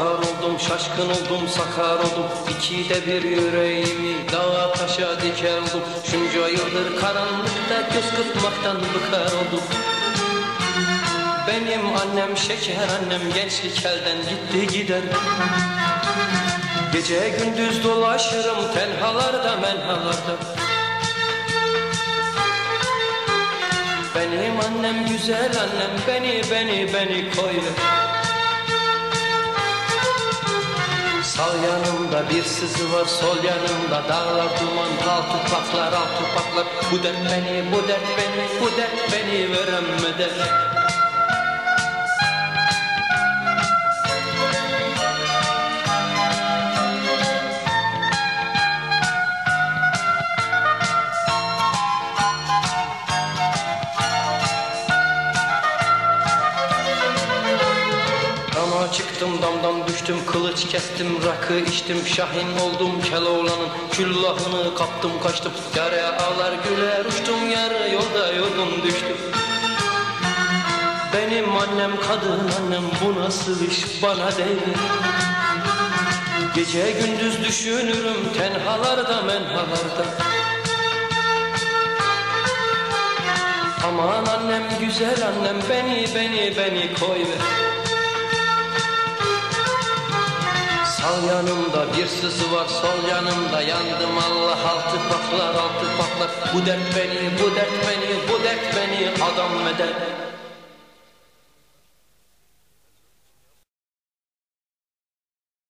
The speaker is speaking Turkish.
bahar oldum, şaşkın oldum, sakar oldum. İkide bir yüreğimi dağa taşa diker oldum. Şunca yıldır karanlıkta göz kırpmaktan bıkar oldum. Benim annem şeker annem, gençlik elden gitti gider. Gece gündüz dolaşırım tenhalarda menhalarda. Benim annem güzel annem, beni koyver. Sağ yanımda bir sızı var, sol yanımda dağlar duman, al topaklar, al topaklar. Bu dert beni, bu dert beni, bu dert beni veremeden. Çıktım damdan düştüm, kılıç kestim, rakı içtim, şahin oldum Keloğlan'ın küllahını kaptım kaçtım. Yare ağlar güler uçtum, yarı yolda yorgun düştüm. Benim annem kadın annem, bu nasıl iş bana değil. Gece gündüz düşünürüm tenhalarda menhalarda. Aman annem güzel annem, beni koyver. Sağ yanımda bir sızı var, sol yanımda yandım Allah, altı paklar, altı paklar. Bu dert beni, bu dert beni, bu dert beni adam eder.